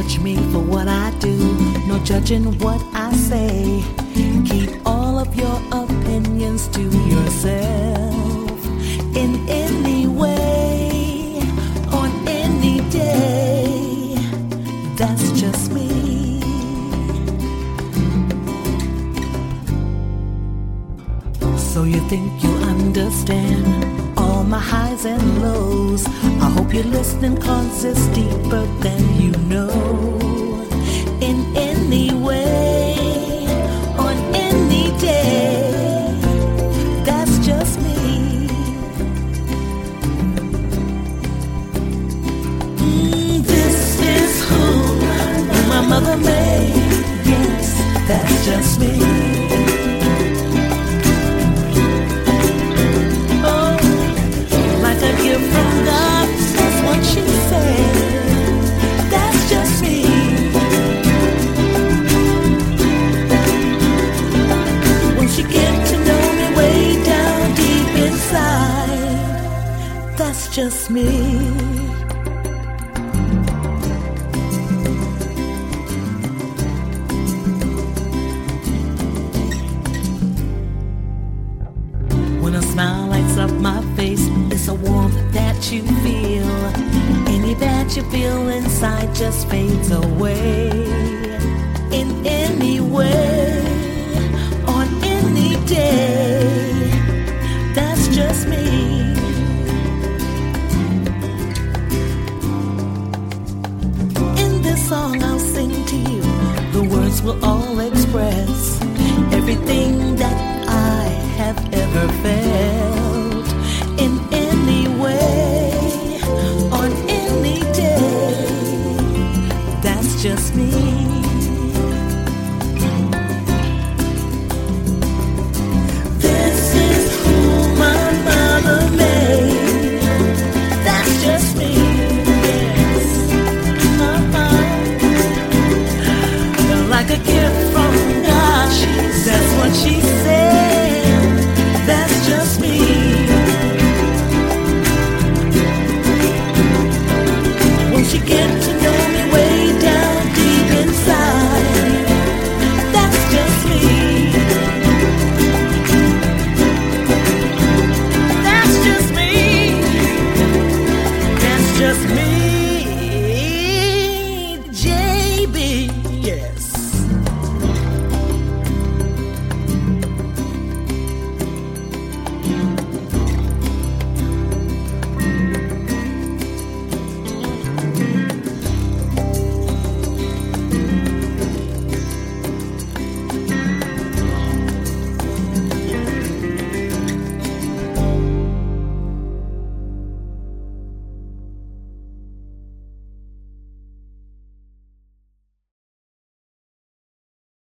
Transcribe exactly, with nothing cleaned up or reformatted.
judge me for what I do, no judging what I say. Keep all of your opinions to yourself. In any way, on any day, that's just me. So you think you understand all my highs and lows? I hope you're listening, cause it's deeper than you know. In any way, on any day, that's just me. Mm, this is who my mother made. Yes, that's just me. From God, that's what she said. That's just me. Once you get to know me way down deep inside, that's just me. When a smile lights up my face, it's a warmth that you feel. Any that you feel inside just fades away. In any way, on any day, that's just me. In this song I'll sing to you, the words will all express everything that I have ever felt.